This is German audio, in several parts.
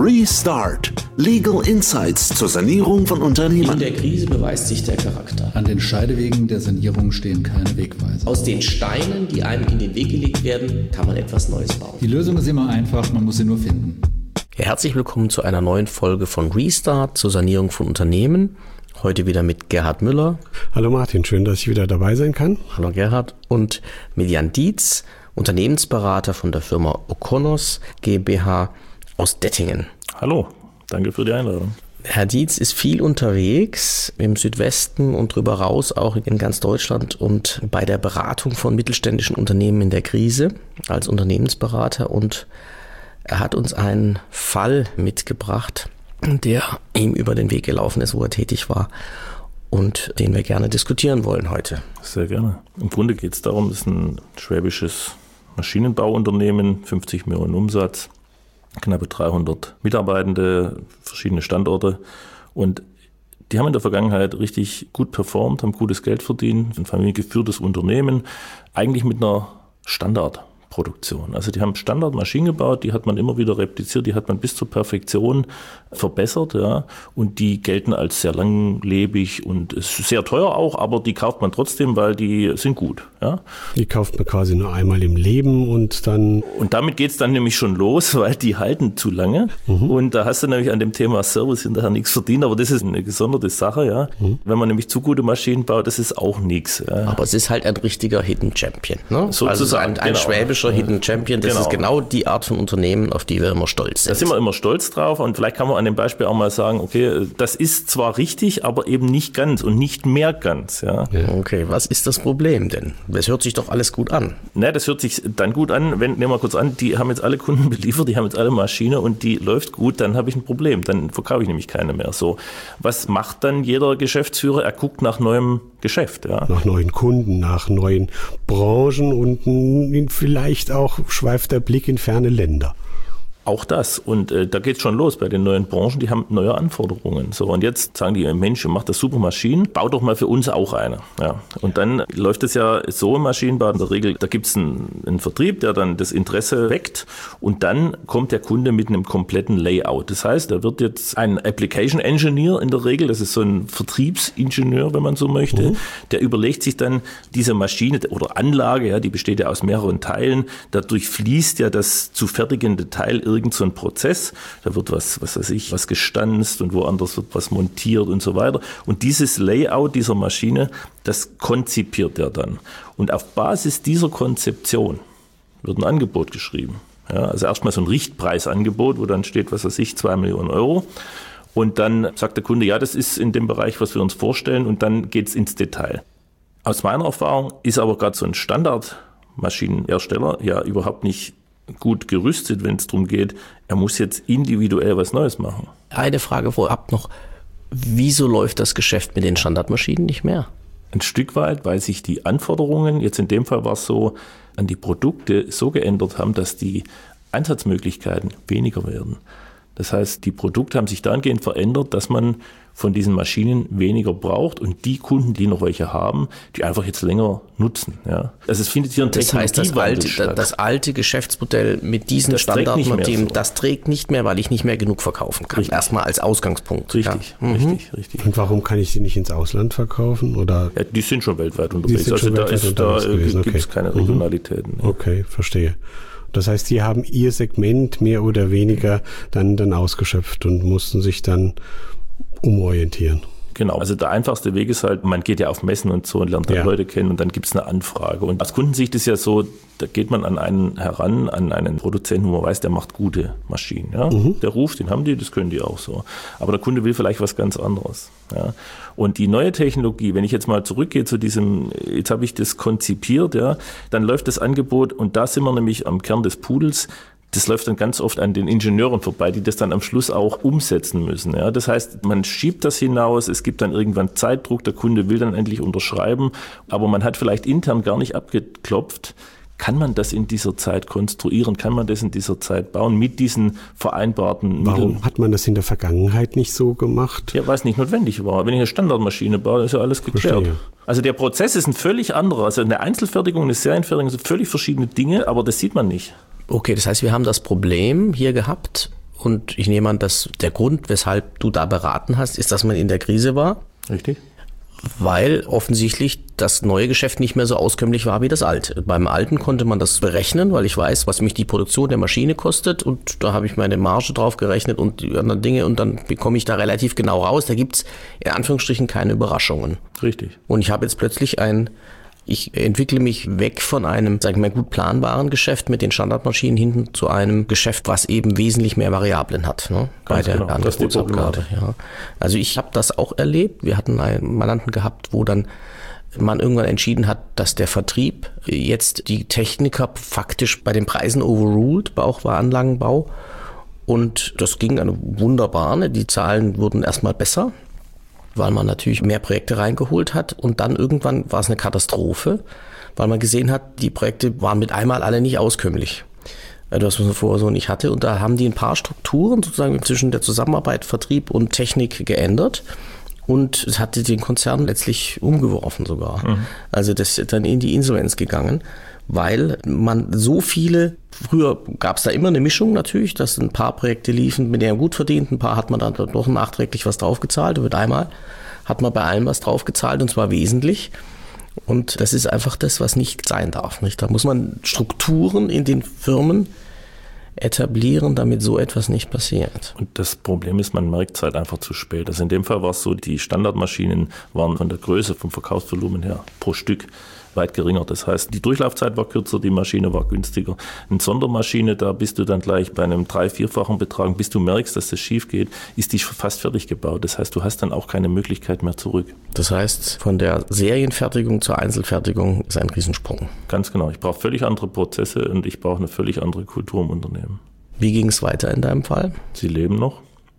Restart. Legal Insights zur Sanierung von Unternehmen. In der Krise beweist sich der Charakter. An den Scheidewegen der Sanierung stehen keine Wegweiser. Aus den Steinen, die einem in den Weg gelegt werden, kann man etwas Neues bauen. Die Lösung ist immer einfach, man muss sie nur finden. Herzlich willkommen zu einer neuen Folge von Restart zur Sanierung von Unternehmen. Heute wieder mit Gerhard Müller. Hallo Martin, schön, dass ich wieder dabei sein kann. Hallo Gerhard. Und mit Jan Dietz, Unternehmensberater von der Firma Okonos GmbH aus Dettingen. Hallo, danke für die Einladung. Herr Dietz ist viel unterwegs im Südwesten und drüber raus, auch in ganz Deutschland und bei der Beratung von mittelständischen Unternehmen in der Krise als Unternehmensberater. Und er hat uns einen Fall mitgebracht, der ihm über den Weg gelaufen ist, wo er tätig war und den wir gerne diskutieren wollen heute. Sehr gerne. Im Grunde geht es darum, es ist ein schwäbisches Maschinenbauunternehmen, 50 Millionen Umsatz, knappe 300 Mitarbeitende, verschiedene Standorte, und die haben in der Vergangenheit richtig gut performt, haben gutes Geld verdient, ein familiengeführtes Unternehmen, eigentlich mit einer Standardproduktion. Also die haben Standardmaschinen gebaut, die hat man immer wieder repliziert, die hat man bis zur Perfektion verbessert, ja, und die gelten als sehr langlebig und ist sehr teuer auch, aber die kauft man trotzdem, weil die sind gut. Ja. Die kauft man quasi nur einmal im Leben und dann... Und damit geht es dann nämlich schon los, weil die halten zu lange. Und da hast du nämlich an dem Thema Service hinterher nichts verdient, aber das ist eine gesonderte Sache. Ja. Wenn man nämlich zu gute Maschinen baut, das ist auch nichts. Ja. Aber es ist halt ein richtiger Hidden Champion. Ne? Also ein schwäbischer Hidden Champion, das ist genau die Art von Unternehmen, auf die wir immer stolz sind. Da sind wir immer stolz drauf, und vielleicht kann man an dem Beispiel auch mal sagen, okay, das ist zwar richtig, aber eben nicht ganz und nicht mehr ganz. Ja. Okay, was ist das Problem denn? Das hört sich doch alles gut an. Ne, das hört sich dann gut an, nehmen wir kurz an, die haben jetzt alle Kunden beliefert, die haben jetzt alle Maschine und die läuft gut, dann habe ich ein Problem, dann verkaufe ich nämlich keine mehr. So, was macht dann jeder Geschäftsführer? Er guckt nach neuem Geschäft. Ja. Nach neuen Kunden, nach neuen Branchen und vielleicht auch schweift der Blick in ferne Länder. Auch das. Und da geht's schon los bei den neuen Branchen, die haben neue Anforderungen. So, und jetzt sagen die, Mensch, macht das super Maschinen, bau doch mal für uns auch eine. Ja. Und dann läuft es ja so im Maschinenbau in der Regel, da gibt's einen Vertrieb, der dann das Interesse weckt, und dann kommt der Kunde mit einem kompletten Layout. Das heißt, da wird jetzt ein Application Engineer in der Regel, das ist so ein Vertriebsingenieur, wenn man so möchte, der überlegt sich dann diese Maschine oder Anlage, ja, die besteht ja aus mehreren Teilen, dadurch fließt ja das zu fertigende Teil irgend so ein Prozess, da wird was weiß ich, was gestanzt und woanders wird was montiert und so weiter. Und dieses Layout dieser Maschine, das konzipiert er dann. Und auf Basis dieser Konzeption wird ein Angebot geschrieben. Ja, also erstmal so ein Richtpreisangebot, wo dann steht, was weiß ich, 2 Millionen Euro. Und dann sagt der Kunde, ja, das ist in dem Bereich, was wir uns vorstellen, und dann geht's ins Detail. Aus meiner Erfahrung ist aber gerade so ein Standardmaschinenhersteller ja überhaupt nicht gut gerüstet, wenn es darum geht, er muss jetzt individuell was Neues machen. Eine Frage vorab noch, wieso läuft das Geschäft mit den Standardmaschinen nicht mehr? Ein Stück weit, weil sich die Anforderungen, jetzt in dem Fall war es so, an die Produkte so geändert haben, dass die Einsatzmöglichkeiten weniger werden. Das heißt, die Produkte haben sich dahingehend verändert, dass man von diesen Maschinen weniger braucht, und die Kunden, die noch welche haben, die einfach jetzt länger nutzen. Ja. Also es findet hier ein Technologiewandel statt. Das alte Geschäftsmodell mit diesen Standardmaschinen, das trägt nicht mehr, weil ich nicht mehr genug verkaufen kann. Richtig. Erstmal als Ausgangspunkt. Richtig. Und warum kann ich sie nicht ins Ausland verkaufen? Oder? Ja, die sind schon weltweit unterwegs. Also da gibt es keine Regionalitäten. Ja. Okay, verstehe. Das heißt, die haben ihr Segment mehr oder weniger dann ausgeschöpft und mussten sich dann umorientieren. Genau, also der einfachste Weg ist halt, man geht ja auf Messen und so und lernt dann Leute kennen, und dann gibt es eine Anfrage. Und aus Kundensicht ist ja so, da geht man an einen heran, an einen Produzenten, wo man weiß, der macht gute Maschinen. Ja? Der ruft, den haben die, das können die auch so. Aber der Kunde will vielleicht was ganz anderes. Ja? Und die neue Technologie, wenn ich jetzt mal zurückgehe zu diesem, jetzt habe ich das konzipiert, ja, dann läuft das Angebot, und da sind wir nämlich am Kern des Pudels. Das läuft dann ganz oft an den Ingenieuren vorbei, die das dann am Schluss auch umsetzen müssen. Ja, das heißt, man schiebt das hinaus, es gibt dann irgendwann Zeitdruck, der Kunde will dann endlich unterschreiben, aber man hat vielleicht intern gar nicht abgeklopft, kann man das in dieser Zeit konstruieren, kann man das in dieser Zeit bauen mit diesen vereinbarten Mitteln. Warum hat man das in der Vergangenheit nicht so gemacht? Ja, weil es nicht notwendig war. Wenn ich eine Standardmaschine baue, ist ja alles geklärt. Verstehe. Also der Prozess ist ein völlig anderer. Also eine Einzelfertigung, eine Serienfertigung sind völlig verschiedene Dinge, aber das sieht man nicht. Okay, das heißt, wir haben das Problem hier gehabt, Und ich nehme an, dass der Grund, weshalb du da beraten hast, ist, dass man in der Krise war. Richtig. Weil offensichtlich das neue Geschäft nicht mehr so auskömmlich war wie das alte. Beim alten konnte man das berechnen, weil ich weiß, was mich die Produktion der Maschine kostet und da habe ich meine Marge drauf gerechnet und die anderen Dinge und dann bekomme ich da relativ genau raus. Da gibt's in Anführungsstrichen keine Überraschungen. Richtig. Und ich habe jetzt plötzlich ich entwickle mich weg von einem, sag ich mal, gut planbaren Geschäft mit den Standardmaschinen hinten zu einem Geschäft, was eben wesentlich mehr Variablen hat, ne? Bei der Angebotsabgabe. Ja. Also ich habe das auch erlebt. Wir hatten einen Mandanten gehabt, wo dann man irgendwann entschieden hat, dass der Vertrieb jetzt die Techniker faktisch bei den Preisen overruled, auch bei Anlagenbau. Und das ging wunderbar. Ne? Die Zahlen wurden erstmal besser, weil man natürlich mehr Projekte reingeholt hat und dann irgendwann war es eine Katastrophe, weil man gesehen hat, die Projekte waren mit einmal alle nicht auskömmlich. Das, was man vorher so nicht hatte. Und da haben die ein paar Strukturen sozusagen zwischen der Zusammenarbeit, Vertrieb und Technik geändert. Und es hatte den Konzern letztlich umgeworfen sogar. Mhm. Also das ist dann in die Insolvenz gegangen, weil man so viele, früher gab es da immer eine Mischung natürlich, dass ein paar Projekte liefen, mit denen man gut verdient, ein paar hat man dann doch nachträglich was draufgezahlt und mit einmal hat man bei allem was draufgezahlt und zwar wesentlich. Und das ist einfach das, was nicht sein darf. Nicht? Da muss man Strukturen in den Firmen etablieren, damit so etwas nicht passiert. Und das Problem ist, man merkt es halt einfach zu spät. Also in dem Fall war es so, die Standardmaschinen waren von der Größe, vom Verkaufsvolumen her pro Stück weit geringer. Das heißt, die Durchlaufzeit war kürzer, die Maschine war günstiger. Eine Sondermaschine, da bist du dann gleich bei einem 3-4-fachen Betrag, bis du merkst, dass das schief geht, ist die fast fertig gebaut. Das heißt, du hast dann auch keine Möglichkeit mehr zurück. Das heißt, von der Serienfertigung zur Einzelfertigung ist ein Riesensprung. Ganz genau. Ich brauche völlig andere Prozesse und ich brauche eine völlig andere Kultur im Unternehmen. Wie ging es weiter in deinem Fall? Sie leben noch.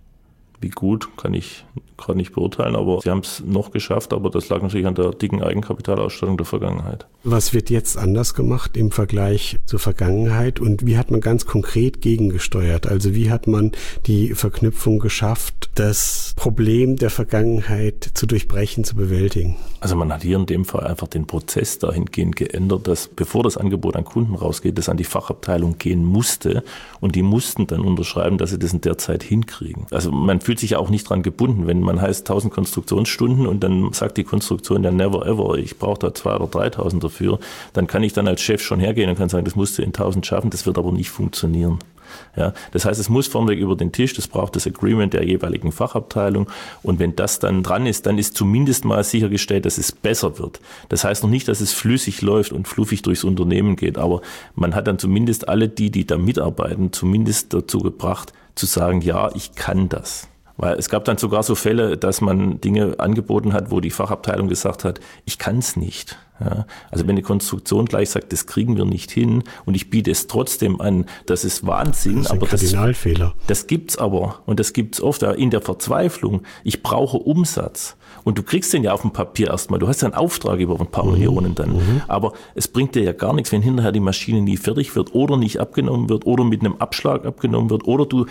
Wie gut, kann ich gerade nicht beurteilen, aber sie haben es noch geschafft, aber das lag natürlich an der dicken Eigenkapitalausstattung der Vergangenheit. Was wird jetzt anders gemacht im Vergleich zur Vergangenheit und wie hat man ganz konkret gegengesteuert? Also wie hat man die Verknüpfung geschafft, das Problem der Vergangenheit zu durchbrechen, zu bewältigen? Also man hat hier in dem Fall einfach den Prozess dahingehend geändert, dass bevor das Angebot an Kunden rausgeht, das an die Fachabteilung gehen musste und die mussten dann unterschreiben, dass sie das in der Zeit hinkriegen. Also man fühlt sich ja auch nicht dran gebunden, wenn man heißt 1000 Konstruktionsstunden und dann sagt die Konstruktion ja never ever, ich brauche da 2.000 oder 3.000 dafür, dann kann ich dann als Chef schon hergehen und kann sagen, das musst du in 1000 schaffen, das wird aber nicht funktionieren. Ja, das heißt, es muss vorneweg über den Tisch, das braucht das Agreement der jeweiligen Fachabteilung und wenn das dann dran ist, dann ist zumindest mal sichergestellt, dass es besser wird. Das heißt noch nicht, dass es flüssig läuft und fluffig durchs Unternehmen geht, aber man hat dann zumindest alle die da mitarbeiten, zumindest dazu gebracht, zu sagen, ja, ich kann das. Weil es gab dann sogar so Fälle, dass man Dinge angeboten hat, wo die Fachabteilung gesagt hat, ich kann es nicht. Ja, also wenn die Konstruktion gleich sagt, das kriegen wir nicht hin und ich biete es trotzdem an, das ist Wahnsinn. Das ist ein Kardinalfehler. Das gibt's aber und das gibt's oft in der Verzweiflung. Ich brauche Umsatz und du kriegst den ja auf dem Papier erstmal. Du hast ja einen Auftrag über ein paar Millionen dann. Aber es bringt dir ja gar nichts, wenn hinterher die Maschine nie fertig wird oder nicht abgenommen wird oder mit einem Abschlag abgenommen wird oder du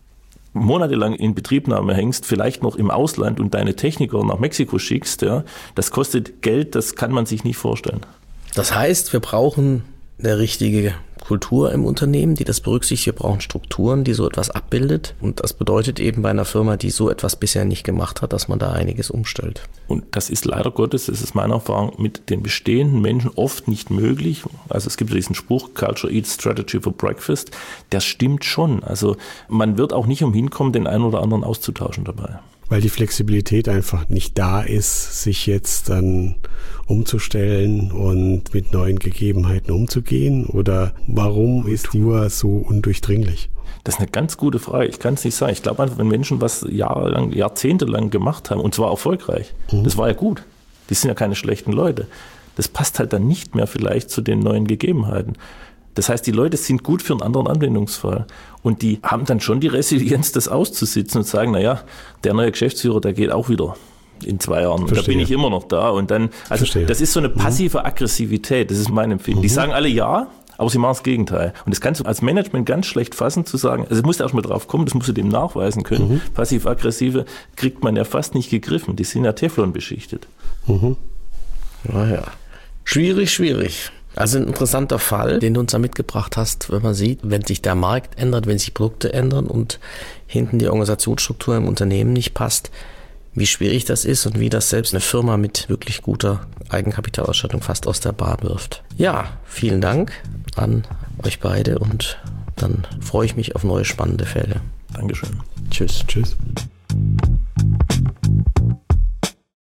monatelang in Betriebnahme hängst, vielleicht noch im Ausland und deine Techniker nach Mexiko schickst, ja, das kostet Geld, das kann man sich nicht vorstellen. Das heißt, wir brauchen eine richtige Kultur im Unternehmen, die das berücksichtigt. Wir brauchen Strukturen, die so etwas abbildet. Und das bedeutet eben bei einer Firma, die so etwas bisher nicht gemacht hat, dass man da einiges umstellt. Und das ist leider Gottes, das ist meine Erfahrung, mit den bestehenden Menschen oft nicht möglich. Also es gibt diesen Spruch, Culture Eats Strategy for Breakfast. Der stimmt schon. Also man wird auch nicht umhin kommen, den einen oder anderen auszutauschen dabei. Weil die Flexibilität einfach nicht da ist, sich jetzt dann umzustellen und mit neuen Gegebenheiten umzugehen? Oder warum ist die Uhr so undurchdringlich? Das ist eine ganz gute Frage. Ich kann es nicht sagen. Ich glaube einfach, wenn Menschen was jahrelang, jahrzehntelang gemacht haben, und zwar erfolgreich, das war ja gut. Die sind ja keine schlechten Leute. Das passt halt dann nicht mehr vielleicht zu den neuen Gegebenheiten. Das heißt, die Leute sind gut für einen anderen Anwendungsfall. Und die haben dann schon die Resilienz, das auszusitzen und sagen, naja, der neue Geschäftsführer, der geht auch wieder in 2 Jahren. Und da bin ich immer noch da. Und dann, also das ist so eine passive Aggressivität, das ist mein Empfinden. Die sagen alle ja, aber sie machen das Gegenteil. Und das kannst du als Management ganz schlecht fassen, zu sagen, also es muss erst mal drauf kommen, das musst du dem nachweisen können. Passiv-aggressive kriegt man ja fast nicht gegriffen. Die sind ja Teflon beschichtet. Naja, schwierig. Also ein interessanter Fall, den du uns da mitgebracht hast, wenn man sieht, wenn sich der Markt ändert, wenn sich Produkte ändern und hinten die Organisationsstruktur im Unternehmen nicht passt, wie schwierig das ist und wie das selbst eine Firma mit wirklich guter Eigenkapitalausstattung fast aus der Bahn wirft. Ja, vielen Dank an euch beide und dann freue ich mich auf neue spannende Fälle. Dankeschön. Tschüss. Tschüss.